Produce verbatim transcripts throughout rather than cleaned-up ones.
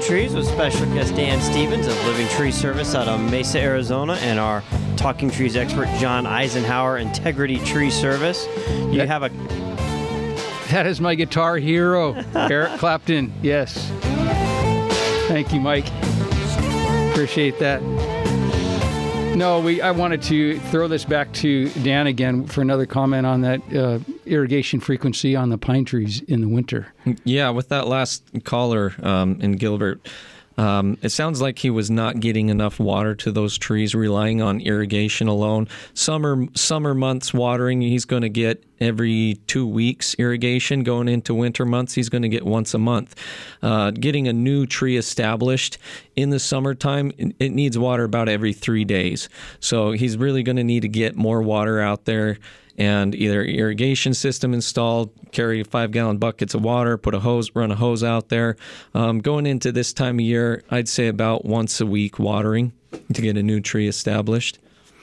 Trees with special guest Dan Stevens of Living Tree Service out of Mesa, Arizona, and our Talking Trees expert John Eisenhower, Integrity Tree Service. You that, have a... That is my guitar hero, Eric Clapton. Yes. Thank you, Mike. Appreciate that. No, we. I wanted to throw this back to Dan again for another comment on that uh, irrigation frequency on the pine trees in the winter. Yeah, with that last caller um, in Gilbert, um, it sounds like he was not getting enough water to those trees, relying on irrigation alone. Summer summer months watering, he's going to get every two weeks irrigation. Going into winter months, he's going to get once a month. Uh, getting a new tree established in the summertime, it needs water about every three days. So he's really going to need to get more water out there and either irrigation system installed, carry five-gallon buckets of water, put a hose, run a hose out there. Um, going into this time of year, I'd say about once a week watering to get a new tree established.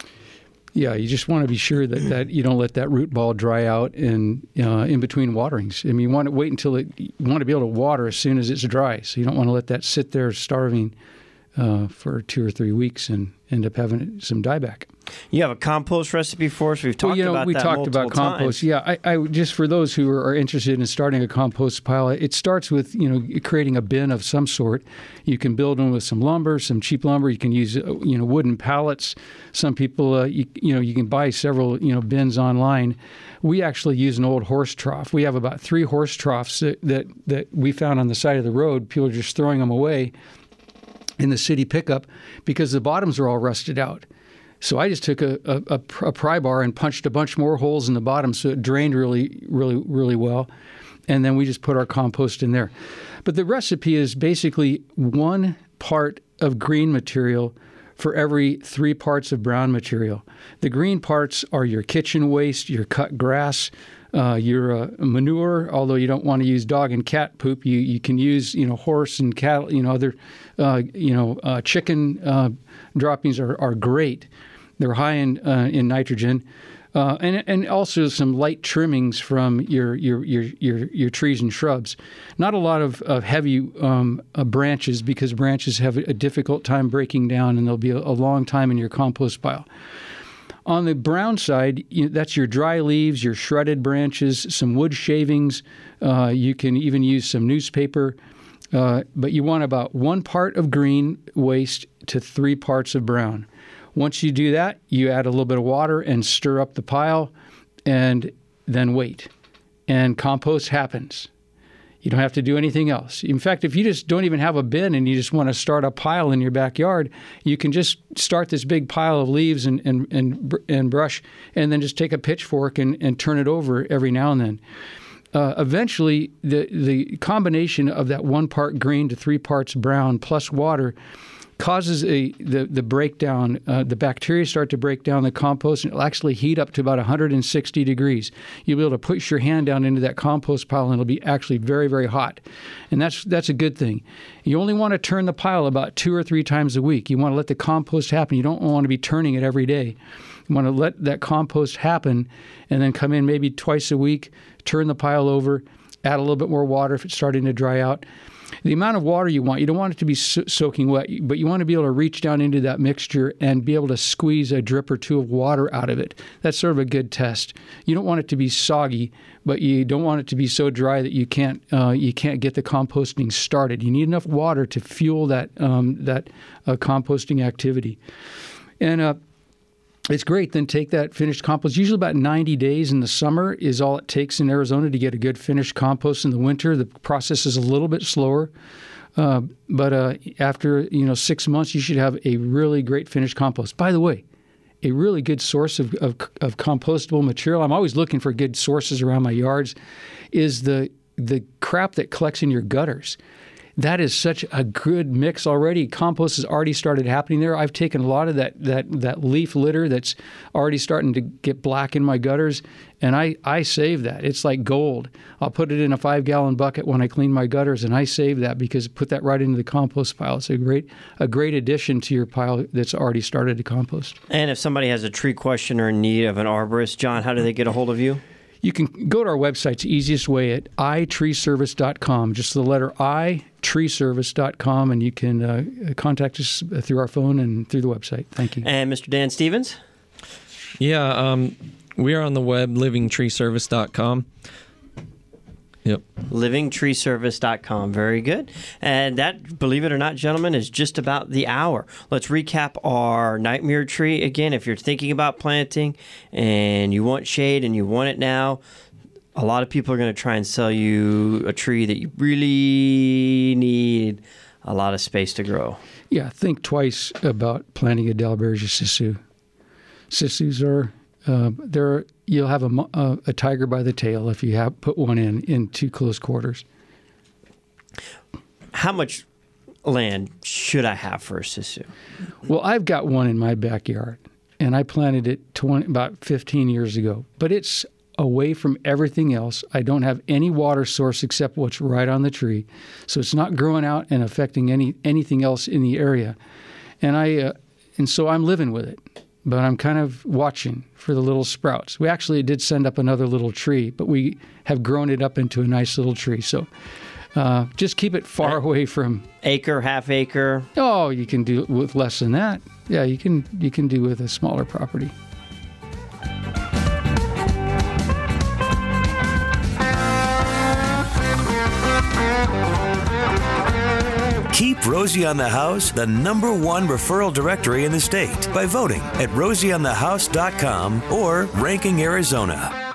Yeah, you just want to be sure that, that you don't let that root ball dry out in uh, in between waterings. I mean, you want to wait until it, you want to be able to water as soon as it's dry. So you don't want to let that sit there starving uh, for two or three weeks and end up having some dieback. You have a compost recipe for us. We've talked well, you know, about we that talked multiple about compost. times. Yeah, I, I just for those who are, are interested in starting a compost pile, it starts with you know creating a bin of some sort. You can build them with some lumber, some cheap lumber. You can use you know wooden pallets. Some people, uh, you, you know, you can buy several you know bins online. We actually use an old horse trough. We have about three horse troughs that that, that we found on the side of the road. People are just throwing them away in the city pickup because the bottoms are all rusted out. So I just took a, a, a pry bar and punched a bunch more holes in the bottom so it drained really, really, really well. And then we just put our compost in there. But the recipe is basically one part of green material for every three parts of brown material. The green parts are your kitchen waste, your cut grass, uh, your uh, manure. Although you don't want to use dog and cat poop, you you can use you know horse and cattle, you know other, uh, you know uh, chicken uh, droppings are, are great. They're high in uh, in nitrogen, uh, and and also some light trimmings from your your your your, your trees and shrubs. Not a lot of, of heavy um, uh, branches because branches have a difficult time breaking down, and they'll be a, a long time in your compost pile. On the brown side, you, that's your dry leaves, your shredded branches, some wood shavings. Uh, you can even use some newspaper. Uh, but you want about one part of green waste to three parts of brown. Once you do that, you add a little bit of water and stir up the pile and then wait. And compost happens. You don't have to do anything else. In fact, if you just don't even have a bin and you just want to start a pile in your backyard, you can just start this big pile of leaves and and and, and brush and then just take a pitchfork and, and turn it over every now and then. Uh, eventually, the, the combination of that one part green to three parts brown plus water causes a the the breakdown. Uh, the bacteria start to break down the compost, and it'll actually heat up to about one hundred sixty degrees. You'll be able to push your hand down into that compost pile, and it'll be actually very, very hot. And that's that's a good thing. You only want to turn the pile about two or three times a week. You want to let the compost happen. You don't want to be turning it every day. You want to let that compost happen, and then come in maybe twice a week, turn the pile over, add a little bit more water if it's starting to dry out. The amount of water you want, you don't want it to be so- soaking wet, but you want to be able to reach down into that mixture and be able to squeeze a drip or two of water out of it. That's sort of a good test. You don't want it to be soggy, but you don't want it to be so dry that you can't uh, you can't get the composting started. You need enough water to fuel that um, that uh, composting activity. And uh, it's great. Then take that finished compost. Usually about ninety days in the summer is all it takes in Arizona to get a good finished compost. In the winter, the process is a little bit slower. Uh, but uh, after you know six months, you should have a really great finished compost. By the way, a really good source of, of, of compostable material, I'm always looking for good sources around my yards, is the the crap that collects in your gutters. That is such a good mix already. Compost has already started happening there. I've taken a lot of that that that leaf litter that's already starting to get black in my gutters, and I, I save that. It's like gold. I'll put it in a five-gallon bucket when I clean my gutters, and I save that because put that right into the compost pile. It's a great a great addition to your pile that's already started to compost. And if somebody has a tree question or in need of an arborist, John, how do they get a hold of you? You can go to our website. It's the easiest way at i tree service dot com. Just the letter I, tree service dot com, and you can uh, contact us through our phone and through the website. Thank you. And Mister Dan Stevens? Yeah, um, we are on the web, living tree service dot com. Yep. living tree service dot com. Very good. And that, believe it or not, gentlemen, is just about the hour. Let's recap our nightmare tree again. If you're thinking about planting and you want shade and you want it now, a lot of people are going to try and sell you a tree that you really need a lot of space to grow. Yeah, think twice about planting a Dalbergia sisu. Sisus are uh, they're you'll have a, a, a tiger by the tail if you have put one in in too close quarters. How much land should I have for a sisu? Well, I've got one in my backyard, and I planted it twenty, about fifteen years ago. But it's away from everything else. I don't have any water source except what's right on the tree, so it's not growing out and affecting any anything else in the area. And I uh, and so I'm living with it. But I'm kind of watching for the little sprouts. We actually did send up another little tree, but we have grown it up into a nice little tree. So uh, just keep it far away from acre, half acre. Oh, you can do it with less than that. Yeah, you can you can do with a smaller property. Keep Rosie on the House the number one referral directory in the state by voting at rosie on the house dot com or Ranking Arizona.